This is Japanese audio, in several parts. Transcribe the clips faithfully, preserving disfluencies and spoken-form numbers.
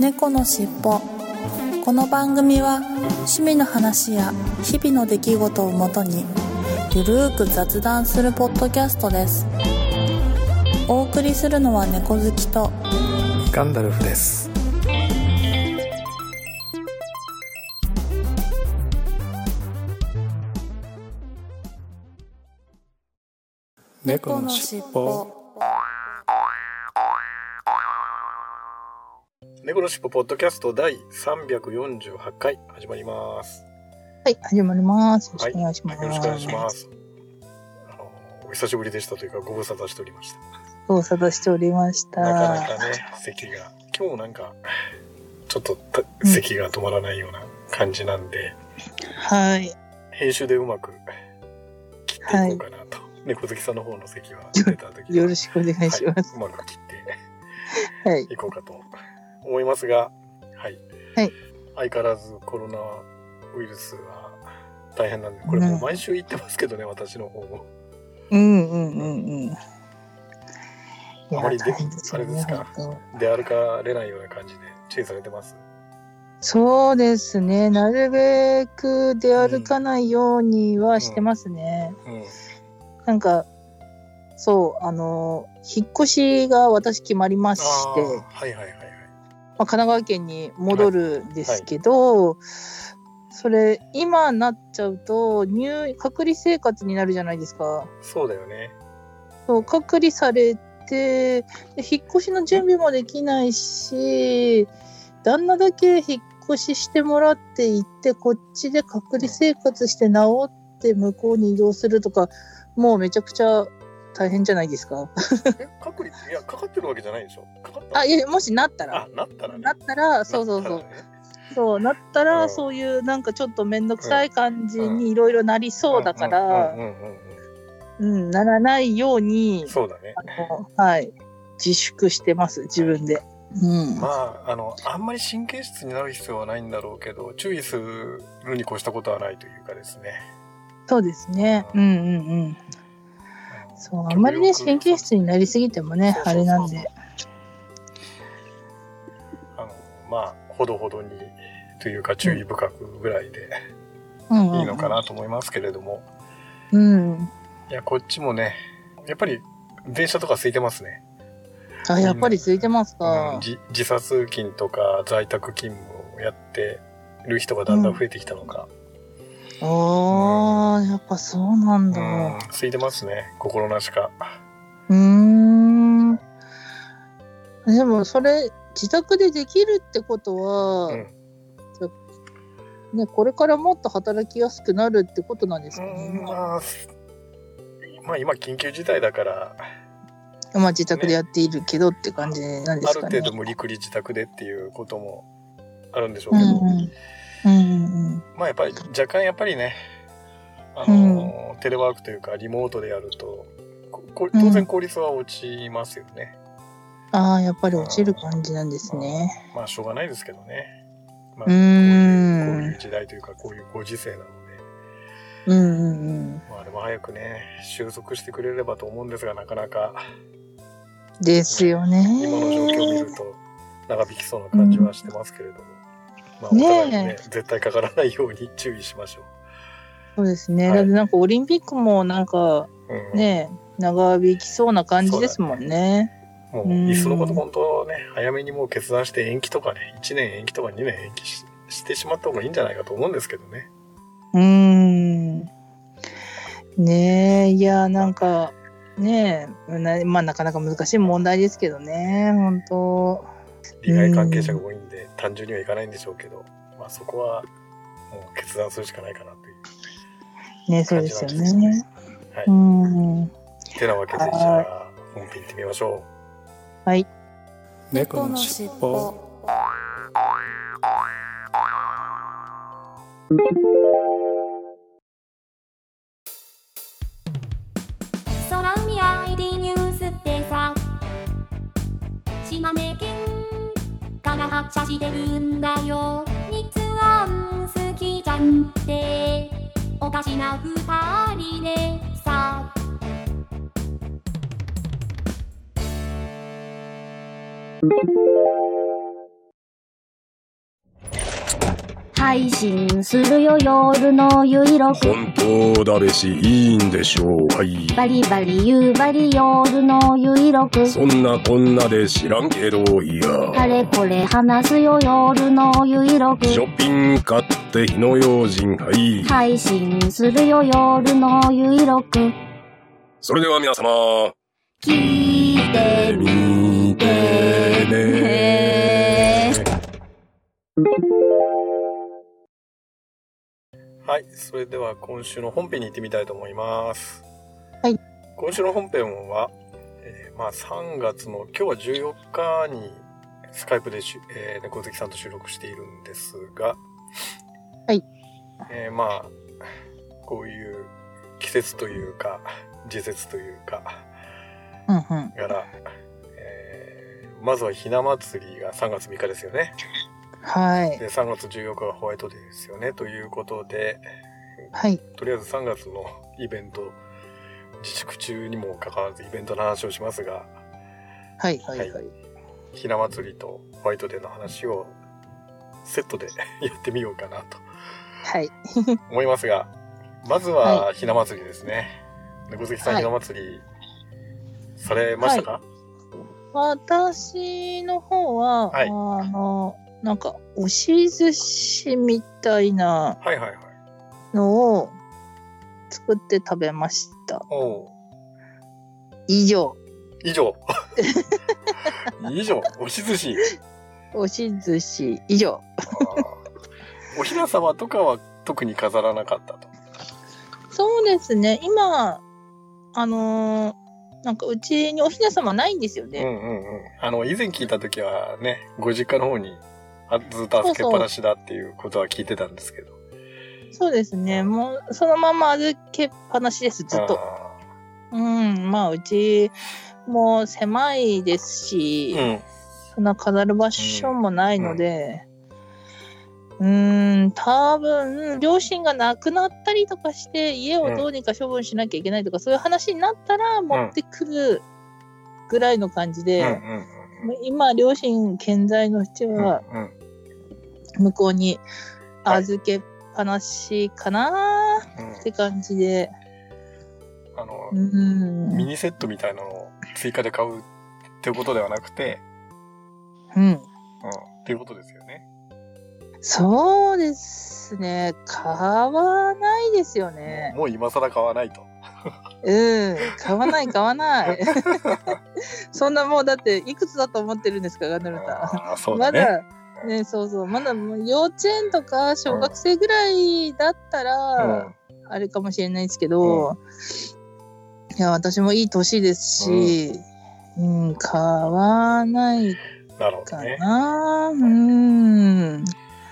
猫のしっぽ。この番組は趣味の話や日々の出来事をもとにゆるーく雑談するポッドキャストです。お送りするのは猫好きとガンダルフです。猫のしっぽ。猫のしっぽポッドキャスト第さんびゃくよんじゅうはちかい始まります。 はい、始まります。よろしくお願いします。 はい、よろしくお願いします。あのお久しぶりでしたというかご無沙汰しておりました。 ご無沙汰しておりました。 なかなかね咳が今日もなんかちょっと咳が止まらないような感じなんで、 うん、はい。 編集でうまく切っていこうかなと。はい、猫好きさんの方の席は出た時はよろしくお願いします。 はい、うまく切ってはいいこうかと思いますが、はい、 はい、 相変わらずコロナウイルスは大変なんで、これもう毎週言ってますけどね、うん、私の方も。 うんうんうんうん。 あまりで、ね、あれですか、出歩かれないような感じで注意されてます？ そうですね。なるべく出歩かないようにはしてますね。うんうんうん、なんかそうあの引っ越しが私決まりまして、はいはいはいはい。 まあ、神奈川県に戻るんですけど、はいはい、それ今なっちゃうと入隔離生活になるじゃないですか。 そうだよね。 そう隔離されて、で引っ越しの準備もできないし、旦那だけ引っ越ししてもらっていってこっちで隔離生活して治って向こうに移動するとか、もうめちゃくちゃ大変じゃないですか。 え隔離いやかかってるわけじゃないでしょ。かかったあいやもしなったらあなったら、ね、 なったらそうそうそう、ね、そうなったら、うん、そういうなんかちょっとめんどくさい感じにいろいろなりそうだからうんならないようにそうだねあのはい自粛してます自分で、はいうん、 まああのあんまり神経質になる必要はないんだろうけど注意するに越したことはないというかですね。 そうですね、うん、うんうんうんそうあんまりね神経質になりすぎてもねあれなんであのまあほどほどにというか注意深くぐらいで、うん、いいのかなと思いますけれども、 うん、うん、 いやこっちもねやっぱり電車とか空いてますね。 あやっぱり空いてますか、 うん、自, 自殺勤とか在宅勤務をやってる人がだんだん増えてきたのか、 うん、あー、うん、やっぱそうなんだ、 うん、空いてますね心なしか。 うーんでもそれ自宅でできるってことは、うんね、これからもっと働きやすくなるってことなんですかね。 うんまあ、まあ今緊急事態だからまあ自宅でやっているけどって感じなんですかね。 ある程度無理くり自宅でっていうこともあるんでしょうけど、 うんうんうんうん、 まあやっぱり若干やっぱりねあの、うん、テレワークというかリモートでやると当然効率は落ちますよね、 うん、ああやっぱり落ちる感じなんですね、 まあ、まあしょうがないですけどね、まあ、 うーんこういう、こういう時代というかこういうご時世なので、 うんうんうんまあでも早くね収束してくれればと思うんですがなかなかですよね。 今の状況を見ると長引きそうな感じはしてますけれども、うん、まあお互いにね、ね絶対かからないように注意しましょう。 そうですね、はい、だってなんかオリンピックもなんかね、うん、長引きそうな感じですもんね。 もういっそのこと本当ね早めにもう決断して延期とかねいちねん延期とかにねん延期 し, してしまった方がいいんじゃないかと思うんですけどね。 うーんねえいやなんかねえなまあなかなか難しい問題ですけどね本当利害関係者が多いんで単純にはいかないんでしょうけど、まあそこはもう決断するしかないかなというねそうですよね。 はい。 うんてなわけでじゃあ本編行ってみましょう。はい。 猫のしっぽ。 空海 アイディー ニュースってさ島根県から発車してるんだよ。日安好きじゃんっておかしな二人でさ配信するよ夜のゆいろく。 本当だべしいいんでしょう。はい。 バリバリ夕張夜のゆいろく。 そんなこんなで知らんけど、いや。 あれこれ話すよ夜のゆいろく。 ショッピング買って火の用心。はい。 配信するよ夜のゆいろく。 それでは皆様、 聞いてみてね。 はい、それでは今週の本編に行ってみたいと思います。 はい。 今週の本編は、えー、まあさんがつの今日はじゅうよっかにスカイプでし、えー、猫好きさんと収録しているんですが、 はい。 えー、まあこういう季節というか時節というか、 うんうん。 から、えー、まずはひな祭りがさんがつみっかですよね。 はい。 でさんがつじゅうよっかがホワイトデーですよね。ということで、 はい。 とりあえずさんがつのイベント、自粛中にもかかわらずイベントの話をしますが、 はいはいはい。はい、 ひな祭りとホワイトデーの話をセットでやってみようかなと、 はい、 思いますが、まずはひな祭りですね。猫好きさん、ひな祭りされましたか？ はい、私の方は、はい、あのなんか押し寿司みたいなのを作って食べました。はいはいはい、お以上。 以上。以上。押し寿司。 押し寿司以上。 おひな様とかは特に飾らなかったと。 そうですね。今あのー、なんかうちにおひな様ないんですよね。 うんうんうん。あの以前聞いた時はね、ご実家の方にずっと預けっぱなしだっていうことは聞いてたんですけど。 そうですね。もうそのまま預けっぱなしです、ずっと。うん、まあうちも狭いですし、うん、そんな飾る場所もないので、うん、うーん、多分両親が亡くなったりとかして家をどうにか処分しなきゃいけないとか、うん、そういう話になったら持ってくるぐらいの感じで、うんうんうん、今両親健在のうちは向こうに預けっぱなしかなって感じで、 あの、うん、ミニセットみたいなのを追加で買うっていうことではなくて、 うん、うん、 っていうことですよね。 そうですね。買わないですよね。 もう今更買わないと。 うん、買わない買わない。そんなもうだっていくつだと思ってるんですか、ガンダルタ。 あ、そうだね。 まだね、そうそう、まだ幼稚園とか小学生ぐらいだったら、うん、あれかもしれないですけど、うん、いや私もいい年ですし、うん、うん、買わないかな。なるほどね。うん。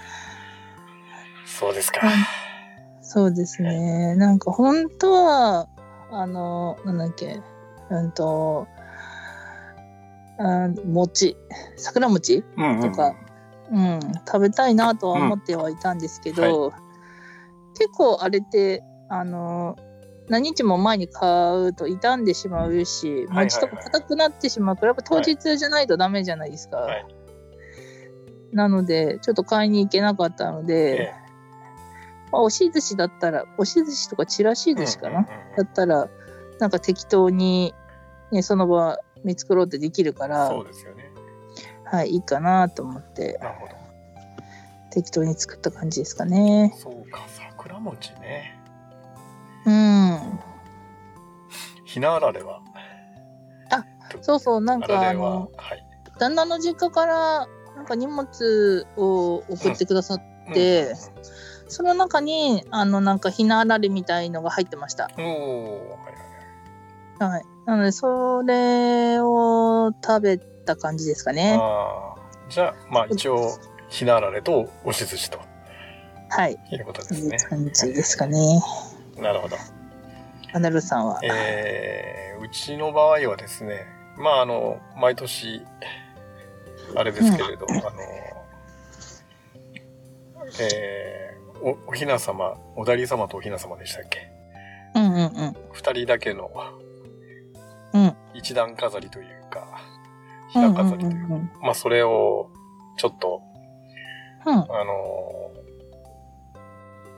そうですか。 そうですね。なんか本当はあのなんだっけ、うんと、あ餅、桜餅、うんうん、とか、うん、食べたいなとは思ってはいたんですけど、うんはい、結構あれってあの何日も前に買うと傷んでしまうし、餅とか硬くなってしまうからやっぱ当日じゃないとダメじゃないですか。はい、なのでちょっと買いに行けなかったので。ええ、まあ、押し寿司だったら、押し寿司とかちらし寿司かな、うんうんうん、だったら、なんか適当に、ね、その場見繕ってできるから、 そうですよね。 はい、いいかなと思って、 なるほど。 適当に作った感じですかね。 そうか、桜餅ね。 うん。 ひなあられはあ、そうそう、なんかあの、はい、旦那の実家から、なんか荷物を送ってくださって、うんうんうん、その中にあのなんかひなあられみたいのが入ってました。おー、はいはいはい。なのでそれを食べた感じですかね。 あ、じゃあまあ一応ひなあられと押し寿司と、 はい、 いうことですね。 いう感じですかね。 なるほど。 アナルさんは、 えー、うちの場合はですね、まああの毎年あれですけれど、うん、あのえーお, おひな様、おだり様とおひな様でしたっけ？ うんうんうん。 二人だけの、 うん、 一段飾りというか、ひな飾りというか、うんうんうんうん、まあそれをちょっと、 うん、あの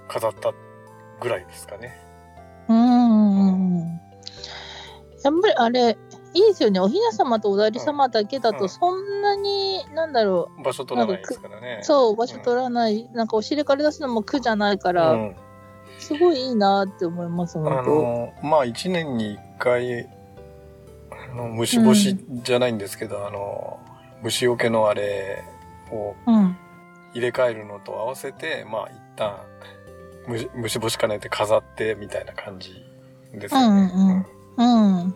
飾ったぐらいですかね。 うーん。やっぱりあれ、いいですよね。お雛様とおだり様だけだうんと、そんなに、なんだろ場所取らないですからね。 う、そう、場所取らない、なんかお尻から出すのも苦じゃないから、 うん、 すごいいいなって思います、 あ本当。 のまあ一年に一回あの虫干しじゃないんですけど、うん、あの虫除けのあれを入れ替えるのと合わせて、うん、まあ一旦虫虫干し兼ねて飾ってみたいな感じですよね。 うんうんうんうん、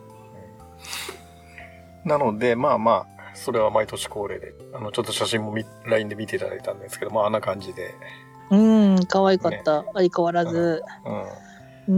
なのでまあまあそれは毎年恒例で、あのちょっと写真も ライン で見ていただいたんですけど、まああんな感じで、 うん、可愛かった、ね、相変わらず、 うん、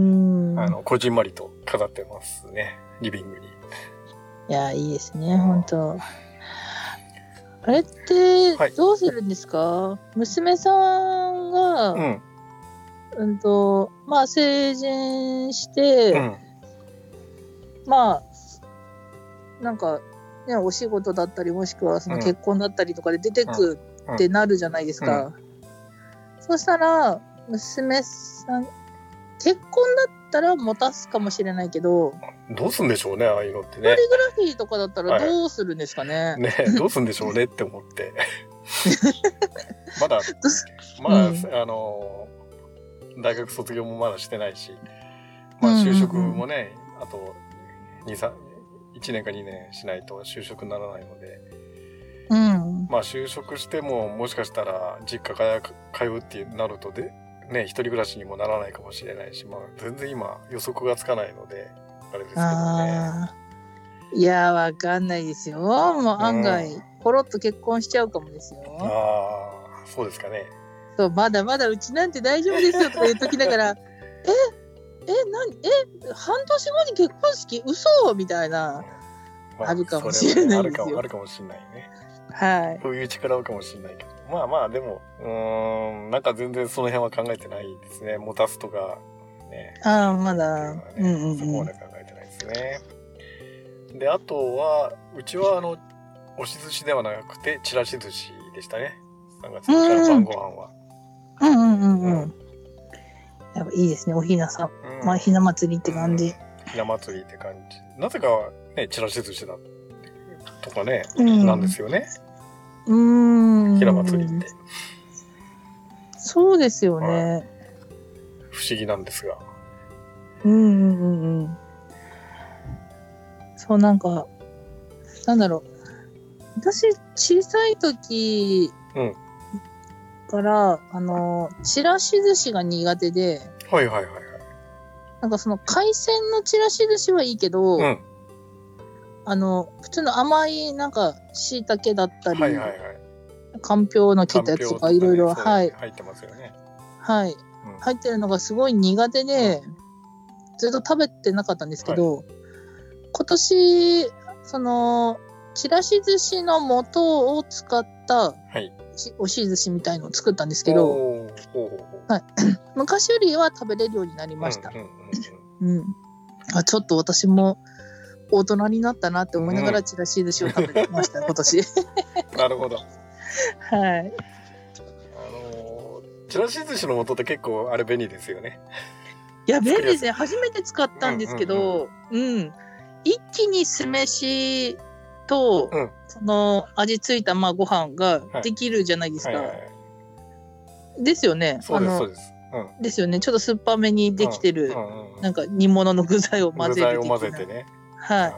うん、 あのこじんまりと飾ってますね、リビングに。 いやいいですね、本当。あれってどうするんですか、はい、娘さんが、うんうんとまあ成人して、うん、まあなんかねお仕事だったりもしくはその結婚だったりとかで出てくってなるじゃないですか、うんうん、そしたら娘さん結婚だったら持たすかもしれないけど、 どうすんでしょうね、ああいうのってね。 ポリグラフィーとかだったらどうするんですかね、はい、 ねどうすんでしょうねって思ってまだまだ、うん、あの大学卒業もまだしてないし、まあ就職もね、うんうんうん、あとに、さん、いちねんかにねんしないと就職にならないので、 うん、 まあ就職してももしかしたら実家通うってなるとでね、一人暮らしにもならないかもしれないし、まあ全然今予測がつかないのであれですけどね。 あいやわかんないですよ。もう案外、うん、ポロッと結婚しちゃうかもですよ。 ああ、そうですかね。 そうまだまだうちなんて大丈夫ですよとか言っときながらええ何え半年後に結婚式嘘みたいな、まあ、あるかもしれないですよ。 あるか、あるかもしれないね。 はい。 そういう力あるかもしれないけど、まあまあでもうーんなんか全然その辺は考えてないですね。持たすとかね。 ああまだ、ね、うんうんうん、 そこまで考えてないですね。であとはうちはあの押し寿司ではなくてちらし寿司でしたね。さんがつのから晩ご飯は。 うんうんうんうん。うん、やっぱいいですね、おひなさん。うん、まあひな祭りって感じ。 ひな祭りって感じ。なぜかねちらし寿司だとかね、うん、なんですよね。 うーん。 ひな祭りって。 そうですよね、はい。 不思議なんですが。 うんうんうんうん。そうなんかなんだろう。私小さい時から、うん、あのちらし寿司が苦手で。 はいはいはいはい。 なんかその海鮮のちらし寿司はいいけど。うん、あの普通の甘いなんか椎茸だったり、はいはいはい、かんぴょうの切ったやつとかいろいろ入ってますよね。 はい、うん、入ってるのがすごい苦手で、うん、ずっと食べてなかったんですけど、はい、今年そのちらし寿司の素を使った、はい、押し寿司みたいのを作ったんですけど、はい、昔よりは食べれるようになりました。うんうんうんうん、あちょっと私も大人になったなって思いながらちらし寿司を食べてました、うん、今年。 なるほど。 はい。 あのー、ちらし寿司の素って結構あれ便利ですよね。 いや便利ですね。初めて使ったんですけど、うん、うんうん、一気に酢飯と、うん、その味付いたまあご飯ができるじゃないですか。はいはいはいはい、ですよね。 そうですそうです。 うん、ですよね。ちょっと酸っぱめにできてる、うんうんうん、なんか煮物の具材を混ぜる的な。 具材を混ぜてね。 はい。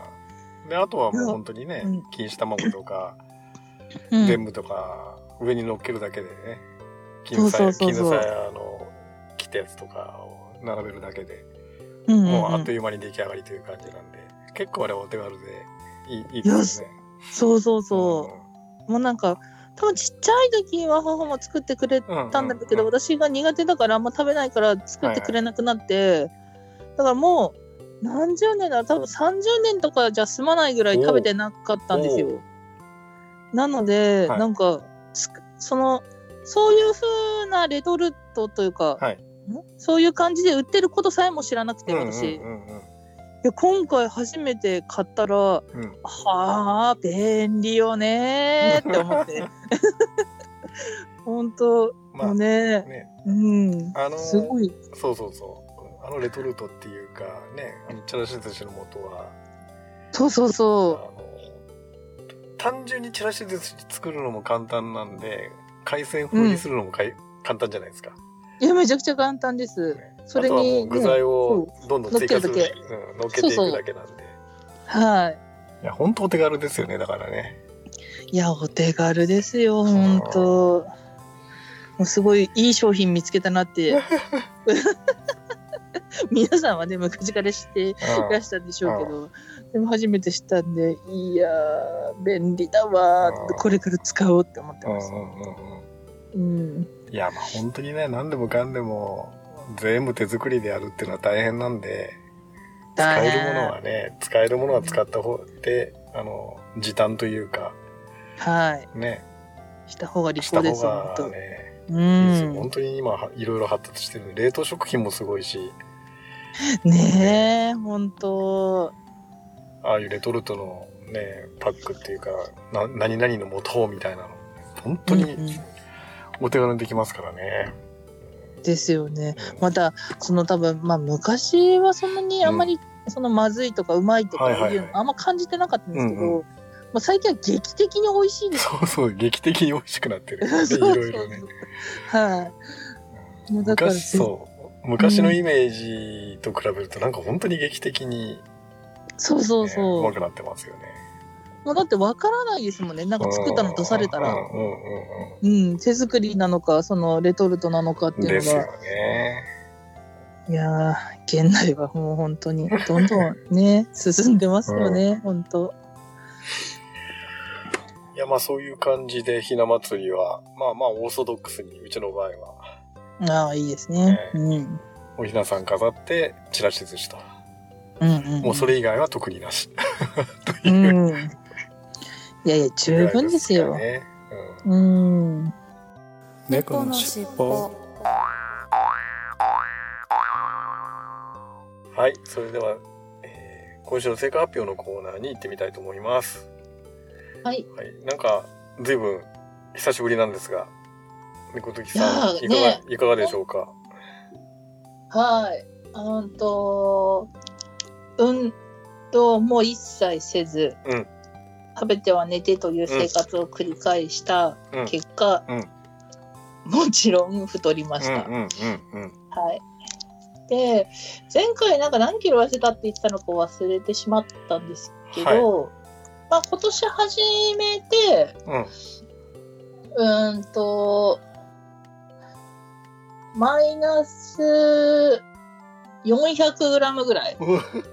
で、あとはもう本当にね、うん、錦糸卵とか、全部とか、上に乗っけるだけでね、絹さや、絹さやの切ったやつとかを並べるだけで、うんうんうん、もうあっという間に出来上がりという感じなんで、結構あれはお手軽でいい、いいですよね。 そうそうそう。うん、もうなんか、多分ちっちゃい時は母も作ってくれたんだけど、うんうんうん、私が苦手だからあんま食べないから作ってくれなくなって、はいはい、だからもう、何十年だ多分さんじゅうねんとかじゃ済まないぐらい食べてなかったんですよ。なので、はい、なんかそのそういう風なレトルトというか、はい、そういう感じで売ってることさえも知らなくて私、うんうんうんうん、いや今回初めて買ったら、うん、はあ便利よねって思って本当まあ、もうね、ね、うん、あのすごい。 そうそうそう。あのレトルトっていうかね、あのチャラシ寿司の素は、 そうそうそう。 あの単純にチャラシ寿司作るのも簡単なんで、海鮮風にするのもかい、うん、簡単じゃないですか。 いやめちゃくちゃ簡単です。ね、それに、ね、 あとはもう具材をどんどん追加する、ね、うん、乗っけていくだけなんで。そうそうはい。 いや本当お手軽ですよね、だからね。 いやお手軽ですよ本当。もうすごいいい商品見つけたなって皆さんはね昔から知っていらしたんでしょうけど、でも初めて知ったんで、いやー便利だわー、これから使おうって思ってます。うん、 いやまあ本当にね、何でもかんでも全部手作りでやるっていうのは大変なんで、使えるものはね、使えるものは使った方で、あの時短というか、 はいね、 した方が理想ですよ。 した方がね、うん、本当に今いろいろ発達してる。冷凍食品もすごいし。 ねえ、本当。 ああいうレトルトのねパックっていうか、な何々の素みたいなの本当にお手軽にできますからね。 うん、ですよね。うん、またその多分まあ昔はそんなにあんまりそのまずいとかうまいとかいうのあんま感じてなかったんですけど。うんうん、まあ、最近は劇的に美味しいです。 そうそう、劇的に美味しくなってる、ね。いろいろね。 はい。 昔、そう。昔のイメージと比べると、なんか本当に劇的に、ね、 そうそうそう。 うまくなってますよね。 まあ、だってわからないですもんね。なんか作ったの出されたら。うん。手作りなのか、そのレトルトなのかっていうのが。 ですよね。 いやー、現代はもう本当に、どんどんね、進んでますよね、うん、本当。 いやまあそういう感じでひな祭りはまあまあオーソドックスにうちの場合はああいいですね、えーうん、 おひなさん飾ってちらし寿司と、 うんうんうん、 もうそれ以外は特になしという、 うん、いやいや十分ですよ、 ねうん、うん、 猫のしっぽ。 はい、それでは、えー、今週の成果発表のコーナーに行ってみたいと思います。 はい。 はい。なんか、ずいぶん久しぶりなんですが、猫好きさん、いかが、ね、いかがでしょうか？ はい。うんと、運動も一切せず、 うん、 食べては寝てという生活を繰り返した結果、 うんうん、 もちろん太りました。 うんうんうんうん、 はい。で、前回なんか何キロ痩せたって言ってたのか忘れてしまったんですけど、はい、まあ、今年始めて、うん、うーんと、マイナスよんひゃくグラムぐらい。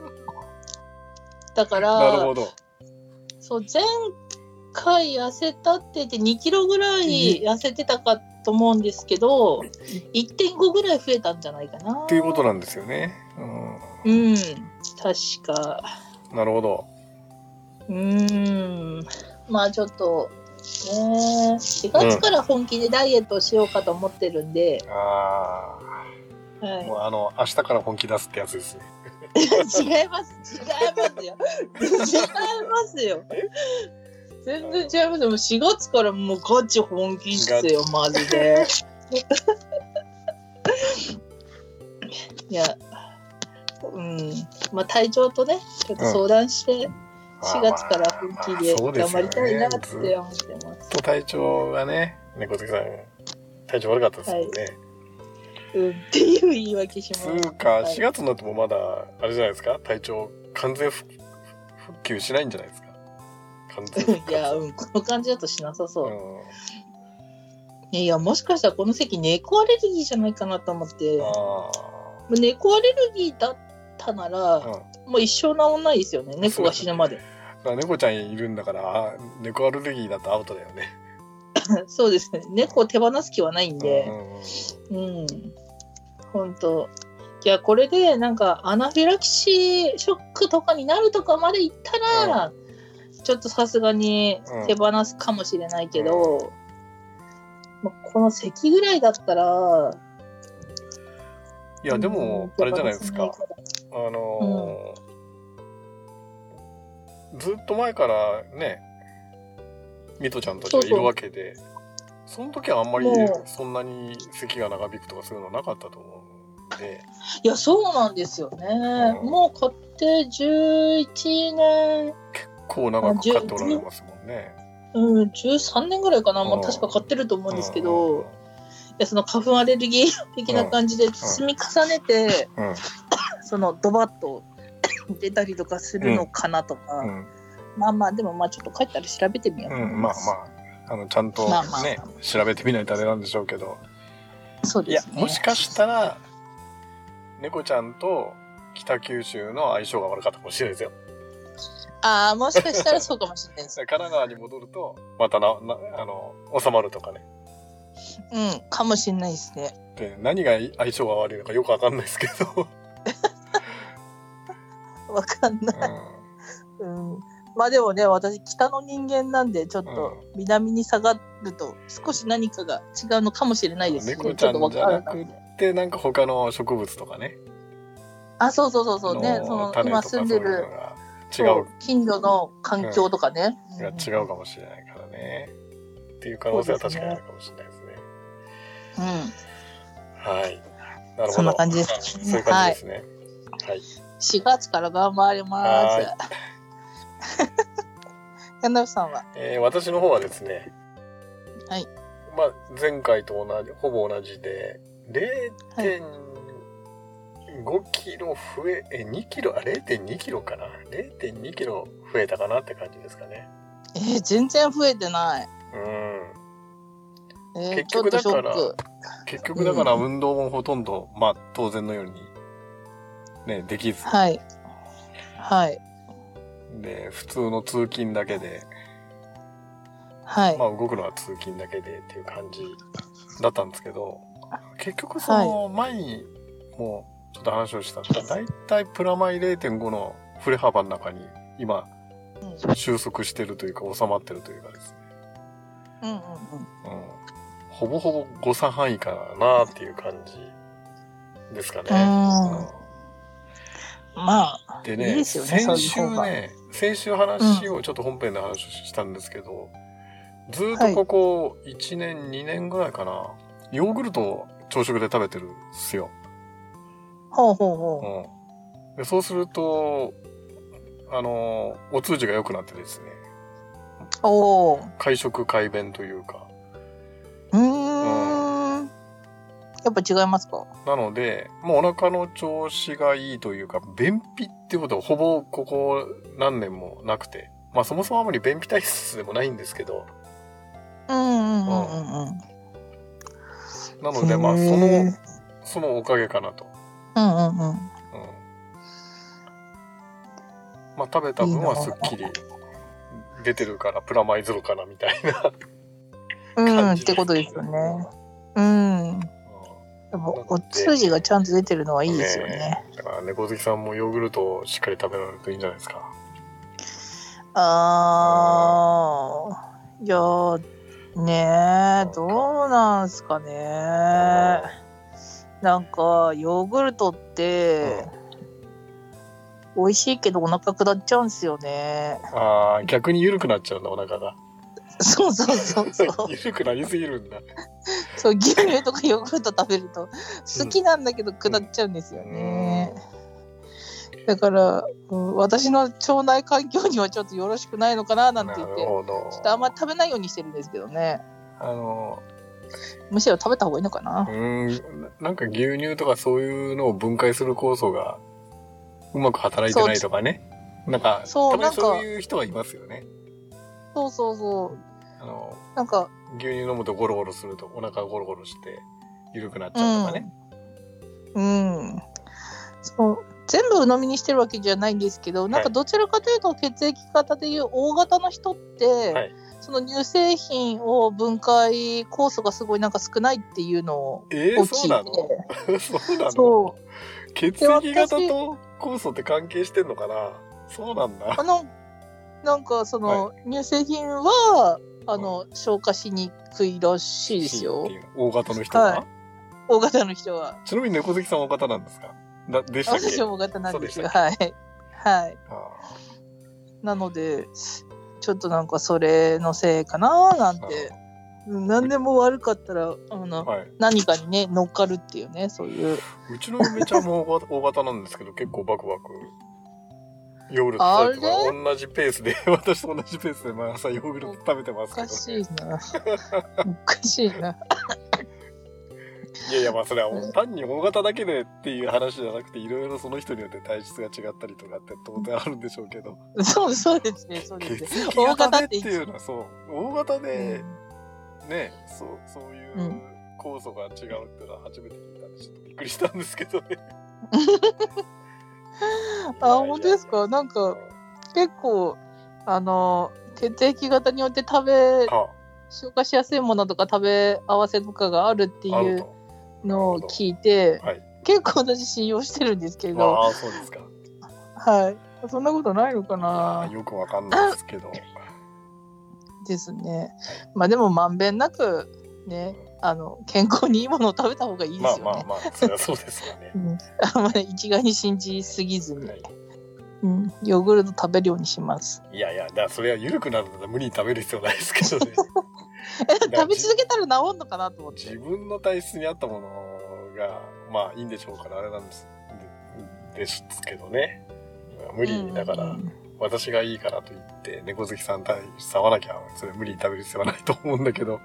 だから、 なるほど。 そう、前回痩せたって言ってにキロぐらい痩せてたかと思うんですけど、いってんご ぐらい増えたんじゃないかな。 っていうことなんですよね。 うん、うん、確か。 なるほど。 うーん、まあちょっとね、しがつから本気でダイエットをしようかと思ってるんで、 うん、ああ、はい、もうあの明日から本気出すってやつですね。 違います、違いますよ、違いますよ、全然違いますよ。もうしがつからもうガチ本気っすよ、マジで。いや、うん、まあ体調とねちょっと相談して、うんしがつから本気で頑張りたいなって思ってます。まあまあ、 と体調がね、猫好きさん体調悪かったですもんね。はい、 うんっていう言い訳します。 つうかしがつになってもまだあれじゃないですか、体調完全復旧しないんじゃないですか。完全いや、うん、この感じだとしなさそう。うん、いやもしかしたらこの席猫アレルギーじゃないかなと思って。あ猫アレルギーだったなら。うんもう一生治んないですよね、猫が死ぬまで。 猫ちゃんいるんだから猫アレルギーだとアウトだよね。 そうですね、猫を手放す気はないんで、うん、うん、本当いやこれでなんかアナフィラキシーショックとかになるとかまでいったら、うん、ちょっとさすがに手放すかもしれないけど、うん、この咳ぐらいだったらいやでもあれじゃないですか、あのーうん、ずっと前からねミトちゃんたちがいるわけで、 その時はあんまりそんなに咳が長引くとかそういうのなかったと思うんで。 いや、そうなんですよね。うん、もう買ってじゅういちねん。 結構長く買っておられますもんね。 うん、じゅうさんねんぐらいかな。もう確か買ってると思うんですけど、うん、いや、その花粉アレルギー的な感じで積み重ねて、うんうん、そのドバッと出たりとかするのかなとか、うん、まあまあ、でもまあちょっと帰ったら調べてみようと思います。 うん、まあまあ、あの、ちゃんとね、まあまあ、調べてみないとあれなんでしょうけど、 そうですね。 いや、もしかしたら、猫ちゃんと北九州の相性が悪かったかもしれないですよ。 ああ、もしかしたらそうかもしれないです。 神奈川に戻ると、またな、な、あの、収まるとかね。 うん、かもしれないですね。 で、何が相性が悪いのかよくわかんないですけど。 わかんない、うんうん。まあでもね、私、北の人間なんで、ちょっと南に下がると、少し何かが違うのかもしれないですし、 猫ちゃんじゃなくて、なんか他の植物とかね。 あ、そうそうそうそうね、その今住んでる。違う近所の環境とかね、 うん、が違うかもしれないからね、うん、っていう可能性は確かにあるかもしれないですね。うん。はい。なるほど。 そんな感じですね。 そういう感じですね。はい。はい、 しがつから頑張ります。柳さんは、 えー、私の方はですね。 はい。 まあ前回と同じほぼ同じで れいてんごキロ増え、え、にキロ、あ、れいてんにキロかな ?れいてんにキロ増えたかなって感じですかね。 えー、全然増えてない。 うん。 えー、 結局だから、結局だから運動もほとんど、うん、まあ当然のように、ね、できず。 はい。はい。 で、普通の通勤だけで、 はい。 まあ動くのは通勤だけでっていう感じだったんですけど、結局その前にもう、ちょっと話をしたら、だいたいプラマイ れいてんご の振れ幅の中に今、収束してるというか収まってるというかですね。 うんうんうん。うん、 ほぼほぼ誤差範囲かなっていう感じですかね。 うん、まあ、 でね、 いいですよね、 先週ね、先週話をちょっと本編で話をしたんですけど、うん、ずっとここいちねん、はい、にねんぐらいかな、ヨーグルトを朝食で食べてるんですよ。 ほうほうほう。うん。で、そうすると、あの、お通じが良くなってですね。 おお。 会食快便というか。 うーん。うん、やっぱ違いますか？ なので、もうお腹の調子がいいというか、便秘っていうことはほぼここ何年もなくて。まあそもそもあまり便秘体質でもないんですけど。 うんうんうんうんうん。 なので、まあその、そのおかげかなと。 うんうんうん。うん、 まあ食べた分はすっきり出てるからプラマイゼロかなみたいなうんってことですよね。うん。うん、でもお通じがちゃんと出てるのはいいですよね。ね、 だから猫好きさんもヨーグルトをしっかり食べられるといいんじゃないですか。 あー、いやーねーどうなんすかね。なんかヨーグルトって、うん、美味しいけどお腹下っちゃうんですよね。 ああ、逆に緩くなっちゃうんだお腹が。 そうそうそうそう。 緩くなりすぎるんだ。 そう、牛乳とかヨーグルト食べると好きなんだけど下っちゃうんですよね。うん、だから、うん、私の腸内環境にはちょっとよろしくないのかななんて言って、ちょっとあんまり食べないようにしてるんですけどね。 あの。 むしろ食べた方がいいのかな。 うーん、なんか牛乳とかそういうのを分解する酵素がうまく働いてないとかね。なんか、そう、たまにそういう人はいますよね。 そうそうそう。 あの、 なんか、 牛乳飲むとゴロゴロするとお腹がゴロゴロして緩くなっちゃうとかね。 うん。うん、そう。全部飲みにしてるわけじゃないんですけど、なんかどちらかというと血液型でいう大型の人って、はい、その乳製品を分解酵素がすごいなんか少ないっていうのを聞いて、 えー、そうなのそうなのそう。血液型と酵素って関係してんのかな。そうなんだ。 あのなんかその、はい、乳製品はあの、うん、消化しにくいらしいですよ。 大型の人は、はい、 大型の人は。 ちなみに猫好きさんは大型なんですか？だでしたっけ？ 私は大型なんですよ。はいはい。なのでちょっとなんかそれのせいかななんて何でも悪かったらあの、はい、何かにね乗っかるっていうね、そういう。 うちの嫁ちゃんも大型なんですけど結構バクバクヨーグルト食べてます。同じペースで私と同じペースで毎朝ヨーグルト食べてますけど、ね、 おかしいなおかしいな。 いやいや、まあそれは単に大型だけでっていう話じゃなくて、いろいろその人によって体質が違ったりとかって当然あるんでしょうけど。 そうそうですね、そうですね。 大型っていうのはそう、大型で、うん、ね、そう、そういう酵素が違うっていうのは初めて聞いたんで、ちょっとびっくりしたんですけどね。 あ、本当ですか？なんか、結構、あの、血液型によって食べ、消化しやすいものとか食べ合わせとかがあるっていうのを聞いて、はい、結構私信用してるんですけど。 ああ、そうですか。 はい。そんなことないのかな。 よくわかんないですけど。 ですね。まあでもまんべんなくね、あの健康にいいものを食べた方がいいですよね。 まあまあまあ、それはそうですよね。 うん、あんまり一概に信じすぎずに、はい、うん、ヨーグルト食べるようにします。 いやいや、だからそれは緩くなるので無理に食べる必要ないですけどね。 食べ続けたら治んのかなと思って。 自分の体質に合ったものがまあいいんでしょうからあれなんですですけどね。無理にだから、うんうん、私がいいからと言って猫好きさん体質合わなきゃそれ無理に食べる必要はないと思うんだけど。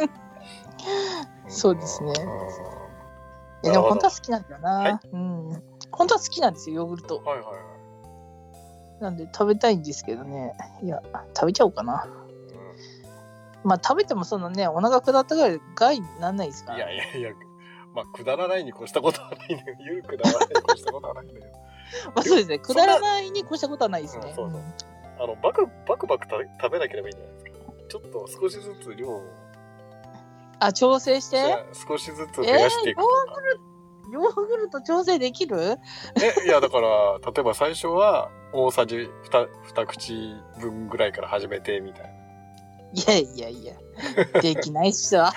そうですね。でも本当は好きなんだよな、はい、うん。本当は好きなんですよヨーグルト。 はいはいはい。 なんで食べたいんですけどね。いや食べちゃおうかな。うん、まあ食べてもそのねお腹下ったぐらい害にならないですから。 いやいやいや、まあくだらないに越したことはないね。ゆるくだらないに越したことはないんだよ。 まあそうですね。くだらないに越したことはないですね。うん、そうそう。 あのバクバクバク食べなければいいんじゃないですか。ちょっと少しずつ量を。 あ、調整して少しずつ増やしていくとか、 えー、ヨーグルト調整できる？ え、いやだから例えば最初は大さじ 2, 2口分ぐらいから始めてみたいな。 いやいやいやできないっすわ。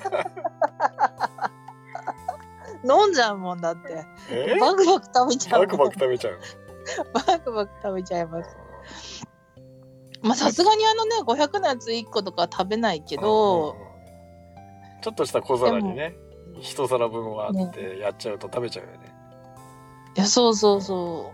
飲んじゃうもんだって。えー、バクバク食べちゃう。 バクバク食べちゃう。 バクバク食べちゃいます。まあさすがにあのねごひゃくのやついっことか食べないけど、うんうんうん、 ちょっとした小皿にね一皿分はあってやっちゃうと食べちゃうよね。ね、 いやそうそうそう、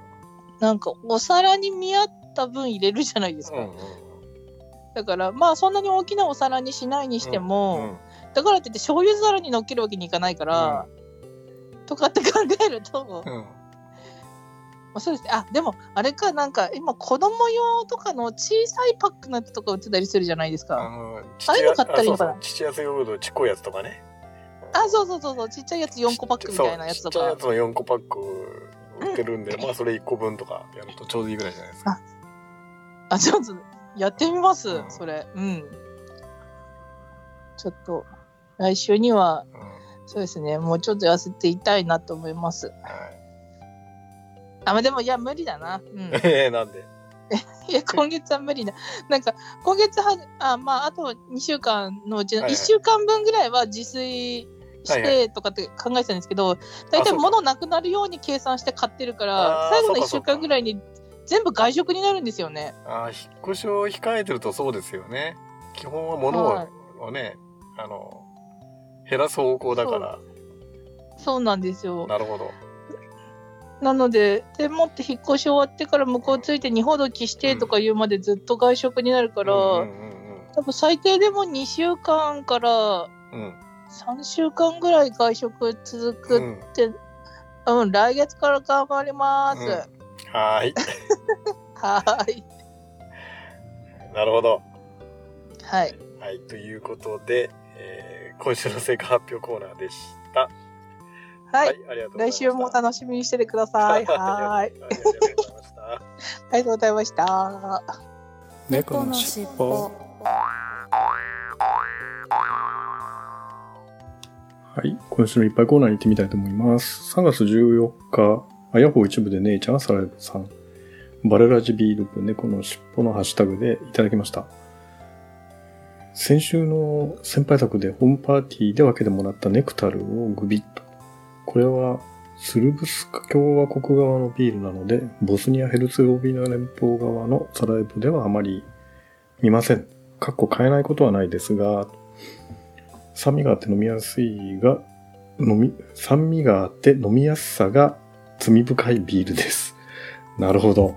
なんかお皿に見合った分入れるじゃないですか、うんうん、だからまあそんなに大きなお皿にしないにしても、うんうん、だからって言って醤油皿に乗っけるわけにいかないから、うん、とかって考えると、うん、まあ、そうですね。あ、でもあれか、なんか今子供用とかの小さいパックのやつとか売ってたりするじゃないですか。あのああいうの買ったらいいのかな。 父安ヨーグルトちっこいやつとかね。 あ、そうそうそうそう、ちっちゃいやつよんこパックみたいなやつとか。 ちっちゃいやつのよんこパック売ってるんで、うん、まあそれいっこぶんとかやるとちょうどいいぐらいじゃないですか。 あ、あ、ちょっとやってみます、うん、それ。うん。ちょっと来週には、うん、そうですね、もうちょっと痩せていたいなと思います。はい。あ、まあ、でもいや無理だな。うん、 えー、なんで？ いや今月は無理だ。なんか今月はあまああとにしゅうかんのうちのいっしゅうかんぶんぐらいは自炊してとかって考えてたんですけど、はいはい、だいたい物なくなるように計算して買ってるから最後のいっしゅうかんぐらいに全部外食になるんですよね。 あ、引っ越しを控えてるとそうですよね。基本は物を、はい、をねあの減らす方向だから。 そう、そうなんですよ。 なるほど。 なので、でもって引っ越し終わってから向こうついて荷ほどきしてとか言うまでずっと外食になるから、うんうんうんうん、多分最低でもにしゅうかんからさんしゅうかんぐらい外食続くって、うん、うん、来月から頑張ります。うん、 はーい。 はーい。 なるほど。 はい。 はい、ということで、えー、今週の成果発表コーナーでした。 はい、はい、ありがとうございました。来週も楽しみにしててください。はい。ありがとうございました。ありがとうございました。 猫のしっぽ。 はい、今週のいっぱいコーナーに行ってみたいと思います。さんがつじゅうよっか、あやほう一部で姉ちゃんサラエボさん、バレラジビール部猫のしっぽのハッシュタグでいただきました。先週の先輩宅でホームパーティーで分けてもらったネクタルをグビッと。これはスルブスク共和国側のビールなので、ボスニア・ヘルツェゴビナ連邦側のサラエボではあまり見ません。かっこ買えないことはないですが、 酸味があって飲みやすいが、飲み、酸味があって飲みやすさが罪深いビールです。なるほど。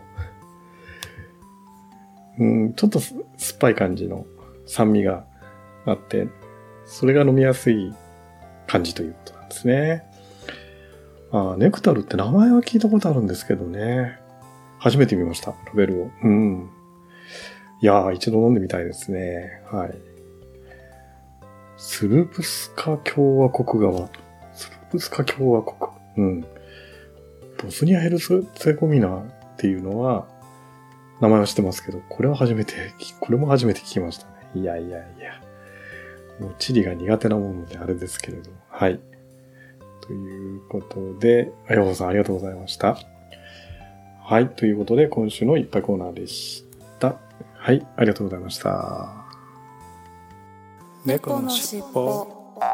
うん、ちょっと酸っぱい感じの酸味があって、それが飲みやすい感じということなんですね。ああ、ネクタルって名前は聞いたことあるんですけどね。初めて見ました、ラベルを。うん。いやー、一度飲んでみたいですね。はい。スルプスカ共和国側。スルプスカ共和国。うん。ボスニア・ヘルツェゴミナっていうのは、名前は知ってますけど、これは初めて、これも初めて聞きましたね。いやいやいや。もう地理が苦手なものであれですけれど。はい。ということで、あやほさんありがとうございました。はい。ということで、今週のいっぱいコーナーでした。はい。ありがとうございました。 猫のしっぽ。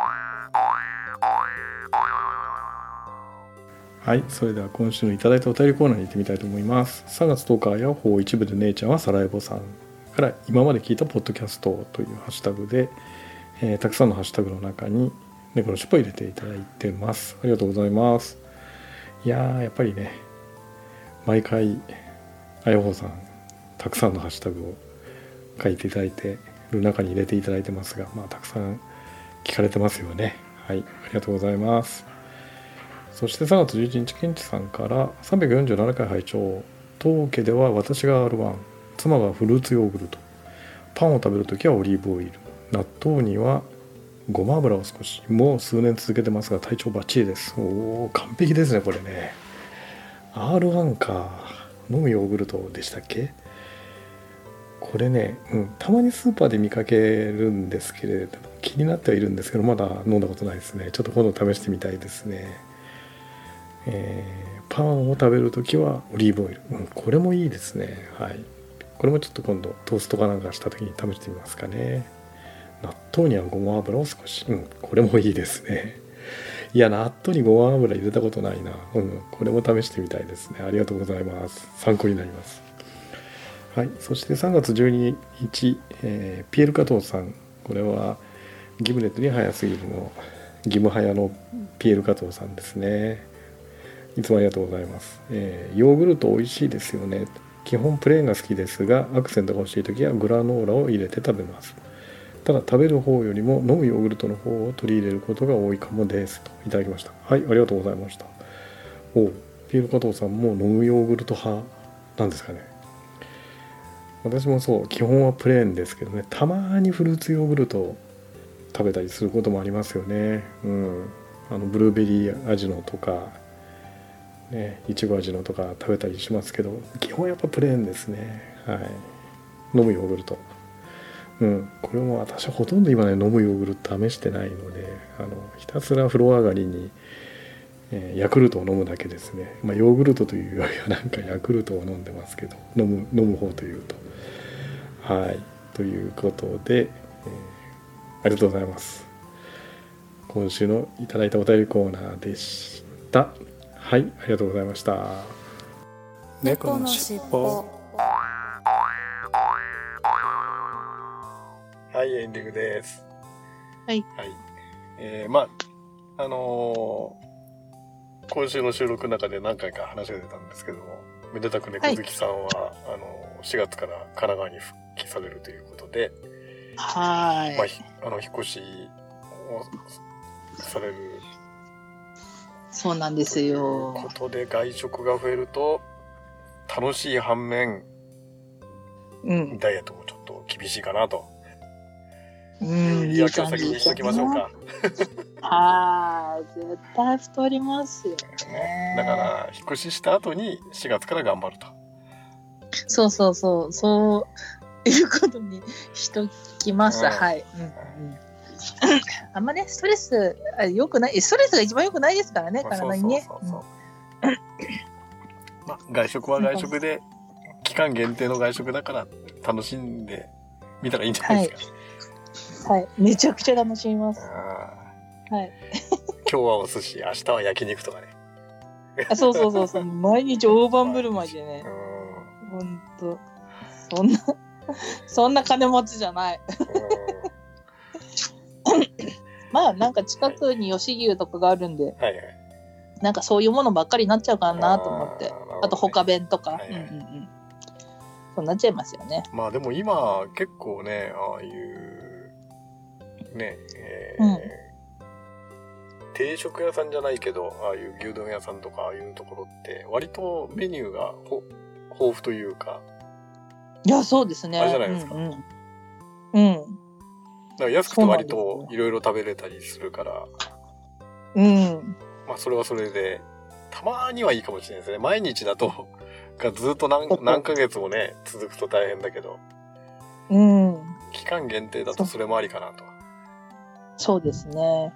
はい。それでは今週のいただいたお便りコーナーに行ってみたいと思います。さんがつとおか、ヤッホー一部で姉ちゃんはサラエボさんから今まで聞いたポッドキャストというハッシュタグで、えー、たくさんのハッシュタグの中に猫のしっぽを入れていただいてます。ありがとうございます。いやー、やっぱりね、毎回、あやほーさん、たくさんのハッシュタグを書いていただいてる中に入れていただいてますが、まあ、たくさん聞かれてますよね。はい。ありがとうございます。そしてさんがつじゅういちにち、ケンチさんからさんびゃくよんじゅうななかい拝聴。当家では私が アールワン、妻がフルーツヨーグルト、パンを食べるときはオリーブオイル、納豆にはごま油を少し、もう数年続けてますが体調バッチリです。おー、完璧ですね、これね。アールワン か。飲むヨーグルトでしたっけ？これね、うん、たまにスーパーで見かけるんですけれど、気になってはいるんですけど、まだ飲んだことないですね。ちょっと今度試してみたいですね。えー、パンを食べるときはオリーブオイル、うん、これもいいですね。はい。これもちょっと今度トーストかなんかしたときに試してみますかね。納豆にはごま油を少し、うん、これもいいですね。いや、納豆にごま油入れたことないな。うん、これも試してみたいですね。ありがとうございます。参考になります。はい。そしてさんがつじゅうににち、えー、ピエール加藤さん。これはギムレットに早すぎるのギム早のピエール加藤さんですね。いつもありがとうございます。えー、ヨーグルト美味しいですよね。基本プレーンが好きですが、アクセントが欲しいときはグラノーラを入れて食べます。ただ食べる方よりも飲むヨーグルトの方を取り入れることが多いかもですといただきました。はい、ありがとうございました。お、ピエール加藤さんも飲むヨーグルト派なんですかね。私もそう、基本はプレーンですけどね、たまにフルーツヨーグルトを食べたりすることもありますよね。うん、あのブルーベリー味のとかね、いちご味のとか食べたりしますけど、基本やっぱプレーンですね。はい。飲むヨーグルト。うん。これも私はほとんど今ね、飲むヨーグルト試してないので、あの、ひたすら風呂上がりに、えー、ヤクルトを飲むだけですね。まあ、ヨーグルトというよりはなんかヤクルトを飲んでますけど、飲む、飲む方というと。はい。ということで、えー、ありがとうございます。今週のいただいたお便りコーナーでした。はい、ありがとうございました。 猫のしっぽ。 はい、エンディングです。 はい。 はい。えー、まあ、あのー、今週の収録の中で何回か話が出たんですけども、めでたく猫好きさんは、はい、あのー、しがつから神奈川に復帰されるということで、 はい。 まあ、あの、引っ越しをされる。 そうなんですよ。 ということで、外食が増えると、楽しい反面、うん、ダイエットもちょっと厳しいかなと。 うん、 いい焼きを先にしときましょうか。 はい、絶対太りますよね。 だから、引っ越しした後にしがつから頑張ると。 そうそうそう、そういうことにしときます。うん、はい。うんうんあんまね、ストレス良くない、ストレスが一番良くないですからね、体にね。 まあ、外食は外食で、期間限定の外食だから楽しんでみたらいいんじゃないですか。はい。はい、めちゃくちゃ楽しみます。はい。 今日はお寿司、明日は焼肉とかね。 あ、そうそうそうそう、毎日大盤振る舞いでね。ほんと。そんな、そんな金持ちじゃない。 まあなんか近くに吉牛とかがあるんで、 はいはい。 なんかそういうものばっかりになっちゃうかなと思って。 あーなるほどねあと他弁とか。 はいはいうんうんうん。そうなっちゃいますよね。 まあでも今結構ね、ああいうね、えーうん定食屋さんじゃないけど、ああいう牛丼屋さんとかああいうところって割とメニューがほ豊富というか、 いや、そうですね。 あれじゃないですかうん、うん。うん。 だから安くて割といろいろ食べれたりするから、 うん。 まあそれはそれで、たまにはいいかもしれないですね。毎日だと、がずっと何何ヶ月もね、続くと大変だけど、 うん。 期間限定だとそれもありかなと。 そうですね。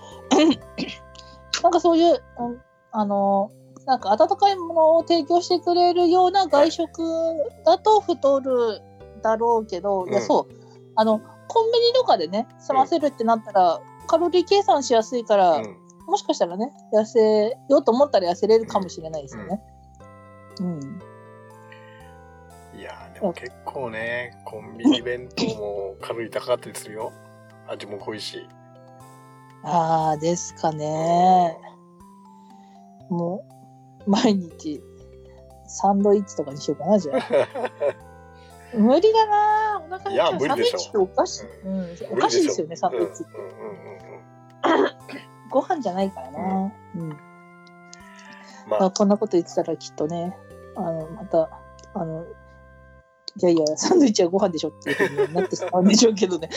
なんかそういう、うんあの、なんか温かいものを提供してくれるような外食だと太るだろうけど、 うんいや、そう。あの、コンビニとかでね、済ませるってなったら、カロリー計算しやすいから、 うん。 もしかしたらね、痩せようと思ったら痩せれるかもしれないですよね。うん。 いやーでも結構ね、コンビニ弁当もカロリー高かったりするよ。味も濃いし。 ああ、ですかね。もう、毎日、サンドイッチとかにしようかな、じゃあ。無理だなお腹いや減っちゃう。 無理でしょサンドイッチっておかしい。うん、おかしいですよね、サンドイッチって。 うんうんうんうん。 ご飯じゃないからな。うん。 まあ、 まあ、こんなこと言ってたらきっとね、あの、また、あの、いやいや、サンドイッチはご飯でしょっていうふうになってしまうんでしょうけどね。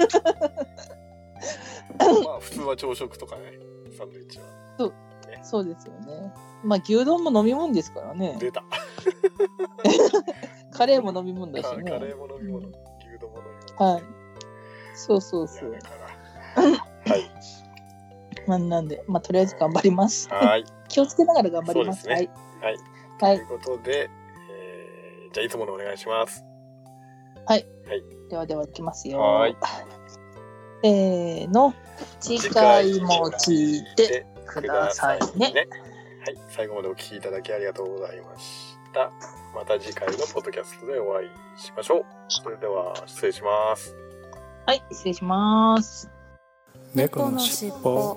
まあ普通は朝食とかね、サンドイッチは。 そうですよね。まあ、牛丼も飲み物ですからね。 出た。 カレーも飲み物だしカね。 カレーも飲み物、牛丼も飲み物。 はい。そうそうそういや。だから。はい。 まあ、なんで、まあ、とりあえず頑張ります。 はい。 気をつけながら頑張ります。 そうですねはい。 はい。 ということで、えー、じゃあいつものお願いします。 はい。 はい。 ではでは、いきますよ。 はい。 せーの。次回も聞いてくださいね。 はい。最後までお聞きいただきありがとうございました。また次回のポッドキャストでお会いしましょう。それでは、失礼します。 はい、失礼します。 猫のしっぽ。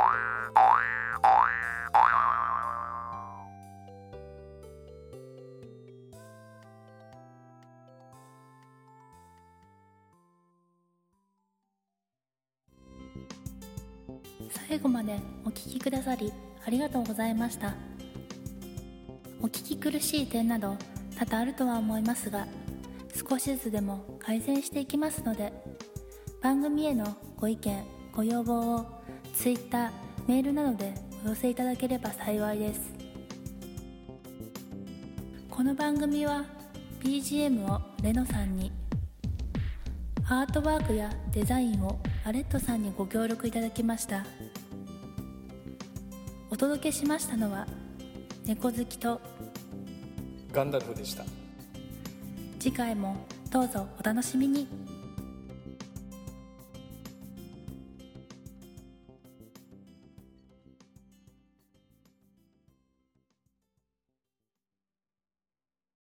最後までお聞きくださりありがとうございました。お聞き苦しい点など多々あるとは思いますが、少しずつでも改善していきますので、番組へのご意見ご要望を Twitter、メールなどでお寄せいただければ幸いです。この番組は ビージーエム をレノさんに、アートワークやデザインをアレットさんにご協力いただきました。お届けしましたのは猫好きとガンダルフでした。 次回もどうぞお楽しみに。